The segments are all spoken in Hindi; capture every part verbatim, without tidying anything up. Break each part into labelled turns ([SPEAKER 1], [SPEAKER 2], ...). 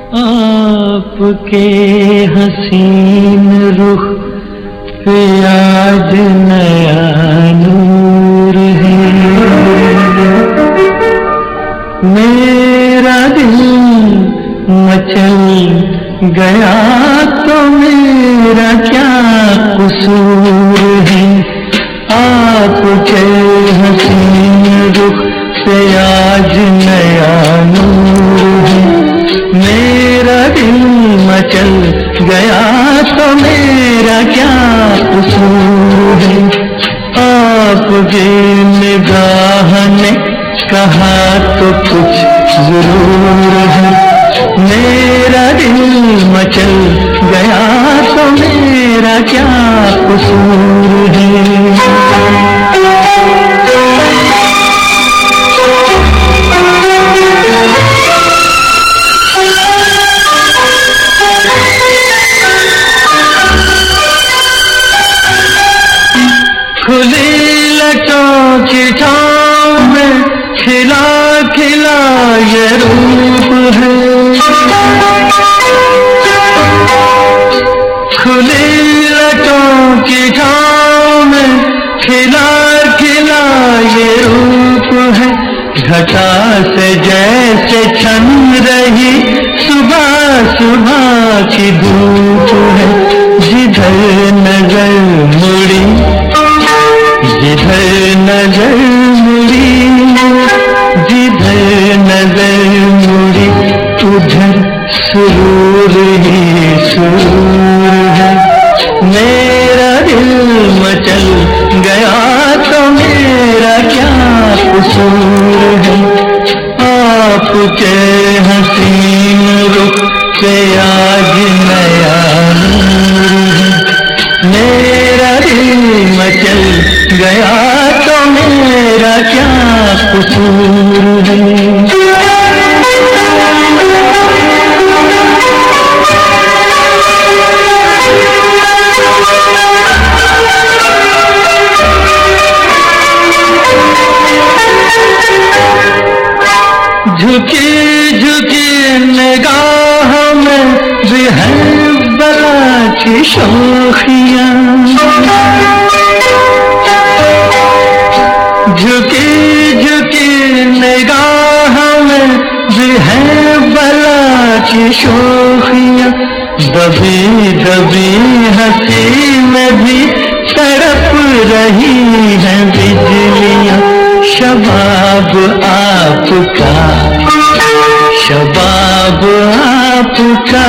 [SPEAKER 1] आपके हसीन रुख पे आज नया नूर है। मेरा दिल मचल गया तो मेरा क्या कसूर है। आपके हसीन रुख पे आज नया नूर है। मेरा दिल मचल गया तो मेरा क्या कसूर है। आपकी निगाह ने कहा तो कुछ जरूर है। मेरा दिल मचल गया तो मेरा क्या कसूर है। खुली लटों की छाँव में खिला खिला ये रूप है। खुली लटों की छाँव में खिला खिला ये रूप है। घटा से जैसे छन रही सुबह सुबह की धूप है। जिधर नजर मुड़ी जिधर नजर मुड़ी जिधर नजर मुड़ी उधर सुरूर ही सुरूर है। मेरा दिल मचल गया तो मेरा क्या कसूर है। आपके हसीन रुख पे आज नया नूर है। मेरा दिल मचल गया तो मेरा क्या कसूर है। झुकी झुकी निगाह में भी है बला की शोखियाँ। झुकी झुकी निगाह में भी है बला की शोखियाँ। दबी दबी हंसी में भी तड़प रही है बिजलियाँ। शबाब आपका शबाब आपका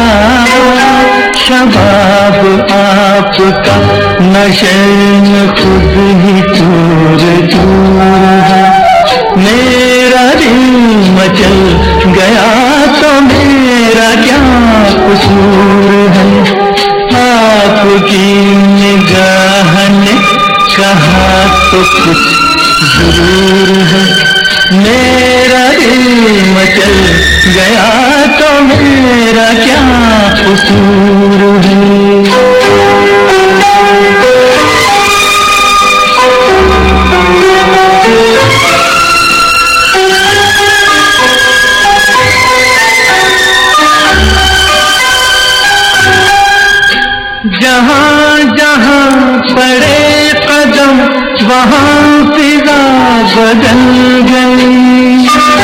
[SPEAKER 1] शबाब आपका नशे में खुद ही चूर चूर है। मेरा दिल मचल गया तो मेरा क्या कसूर है। आपकी निगाह ने कहा तो कुछ जरूर है। मेरा दिल मचल गया तो मेरा क्या कसूर है। जहाँ जहाँ पड़े कदम वहाँ फिजा बदल गई।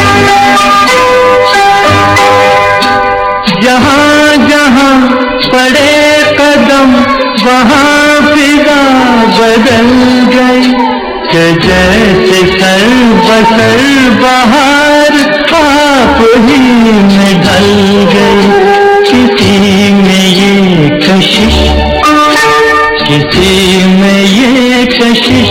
[SPEAKER 1] जहाँ जहाँ पड़े कदम वहाँ फिजा बदल गई। कि जैसे सर बसर बहार आप ही में ढल गई। किसी में ये कशिश किसी में ये कशिश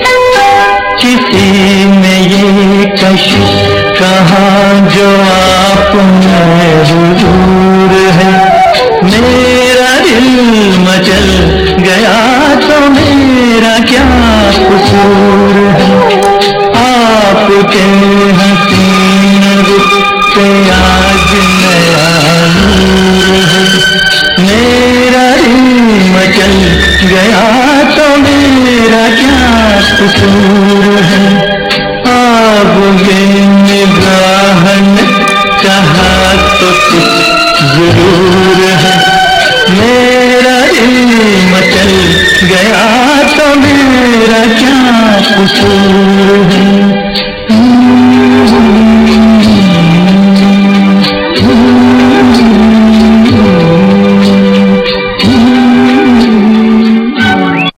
[SPEAKER 1] किसी में ये कशिश कहाँ जो आप में हुजूर है। मेरा दिल मचल गया तो मेरा क्या कसूर है। आपके हसीन रुख पे आज कसूर है।